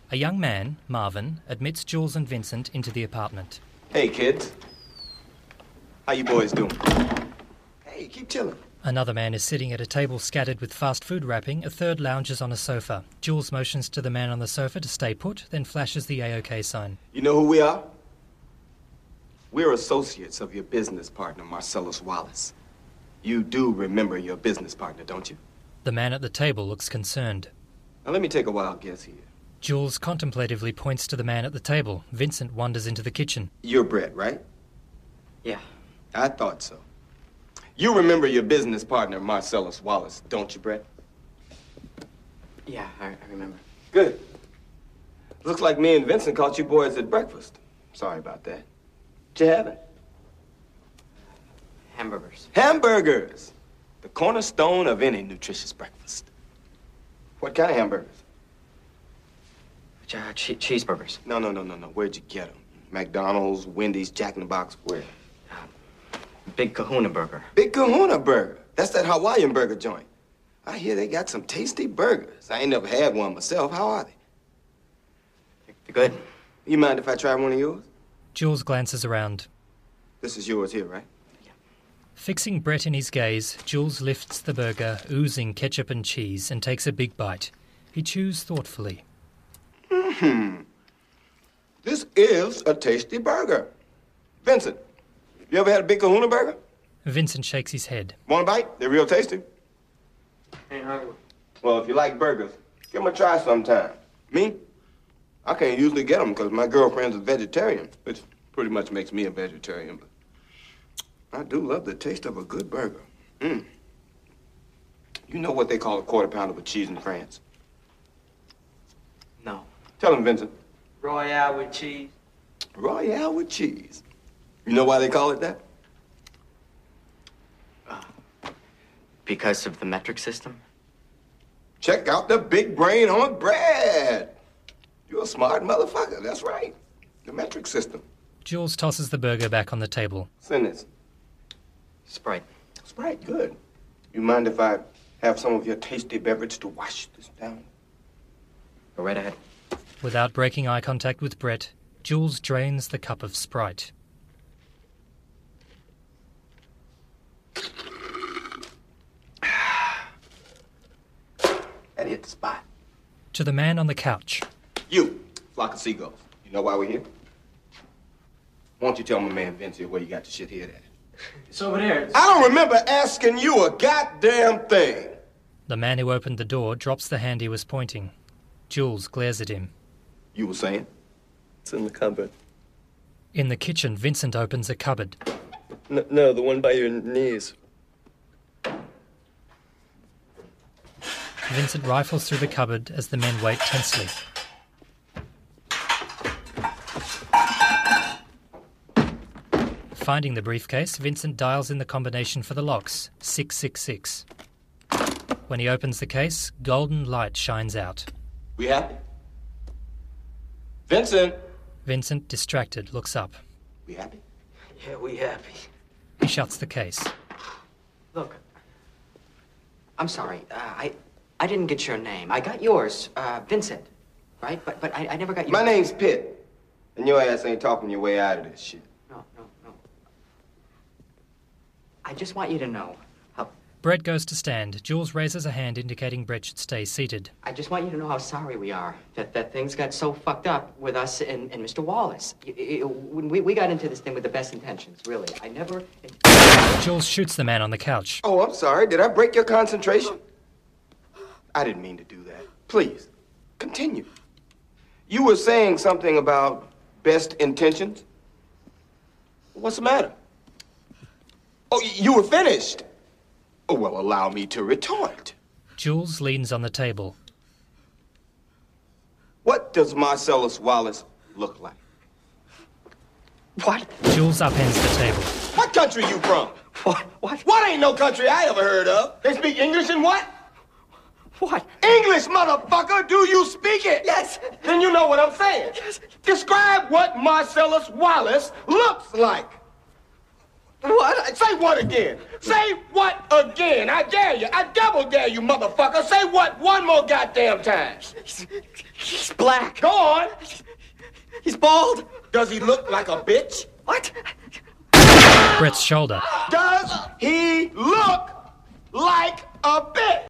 A young man, Marvin, admits Jules and Vincent into the apartment. Hey, kids. How you boys doing? Hey, keep chilling. Another man is sitting at a table scattered with fast food wrapping. A third lounges on a sofa. Jules motions to the man on the sofa to stay put, then flashes the A-OK sign. You know who we are? We're associates of your business partner, Marcellus Wallace. You do remember your business partner, don't you? The man at the table looks concerned. Now let me take a wild guess here. Jules contemplatively points to the man at the table. Vincent wanders into the kitchen. You're Brett, right? Yeah. I thought so. You remember your business partner, Marcellus Wallace, don't you, Brett? Yeah, I remember. Good. Looks like me and Vincent caught you boys at breakfast. Sorry about that. What you having? Hamburgers. Hamburgers! The cornerstone of any nutritious breakfast. What kind of hamburgers? Cheeseburgers. No. Where'd you get them? McDonald's, Wendy's, Jack in the Box, where? Big Kahuna Burger. Big Kahuna Burger. That's that Hawaiian burger joint. I hear they got some tasty burgers. I ain't never had one myself. How are they? They're good. You mind if I try one of yours? Jules glances around. This is yours here, right? Yeah. Fixing Brett in his gaze, Jules lifts the burger, oozing ketchup and cheese, and takes a big bite. He chews thoughtfully. This is a tasty burger. Vincent, you ever had a Big Kahuna Burger? Vincent shakes his head. Want a bite? They're real tasty. Ain't hungry. Well, if you like burgers, give them a try sometime. Me? I can't usually get them because my girlfriend's a vegetarian, which pretty much makes me a vegetarian. But I do love the taste of a good burger. You know what they call a quarter pounder with cheese in France? No. Tell him, Vincent. Royale with cheese. Royale with cheese. You know why they call it that? Because of the metric system? Check out the big brain on Brad. You're a smart motherfucker. That's right. The metric system. Jules tosses the burger back on the table. Send this. Sprite. Sprite, good. You mind if I have some of your tasty beverage to wash this down? Go right ahead. Without breaking eye contact with Brett, Jules drains the cup of Sprite. That hit the spot. To the man on the couch. You, flock of seagulls. You know why we're here? Won't you tell my man Vince here where you got the shit hid at? It's over there. I don't remember asking you a goddamn thing. The man who opened the door drops the hand he was pointing. Jules glares at him. You were saying? It's in the cupboard. In the kitchen, Vincent opens a cupboard. No, the one by your knees. Vincent rifles through the cupboard as the men wait tensely. Finding the briefcase, Vincent dials in the combination for the locks, 666. When he opens the case, golden light shines out. We happy? Vincent! Vincent, distracted, looks up. We happy? Yeah, we happy. He shuts the case. Look, I'm sorry. I didn't get your name. I got yours, Vincent, right? But I never got your... My name's Pitt, and your ass ain't talking your way out of this shit. No. I just want you to know how... Brett goes to stand. Jules raises a hand indicating Brett should stay seated. I just want you to know how sorry we are that things got so fucked up with us and Mr. Wallace. We got into this thing with the best intentions, really. I never... Jules shoots the man on the couch. Oh, I'm sorry. Did I break your concentration? I didn't mean to do that. Please, continue. You were saying something about best intentions? What's the matter? Oh, you were finished. Oh, well, allow me to retort. Jules leans on the table. What does Marcellus Wallace look like? What? Jules upends the table. What country you from? What? What ain't no country I ever heard of? They speak English and what? What? English, motherfucker! Do you speak it? Yes. Then you know what I'm saying. Yes. Describe what Marcellus Wallace looks like. What? Say what again? Say what again? I dare you. I double dare you, motherfucker. Say what one more goddamn time. He's black. Go on. He's bald. Does he look like a bitch? What? Brett's shoulder. Does he look like a bitch?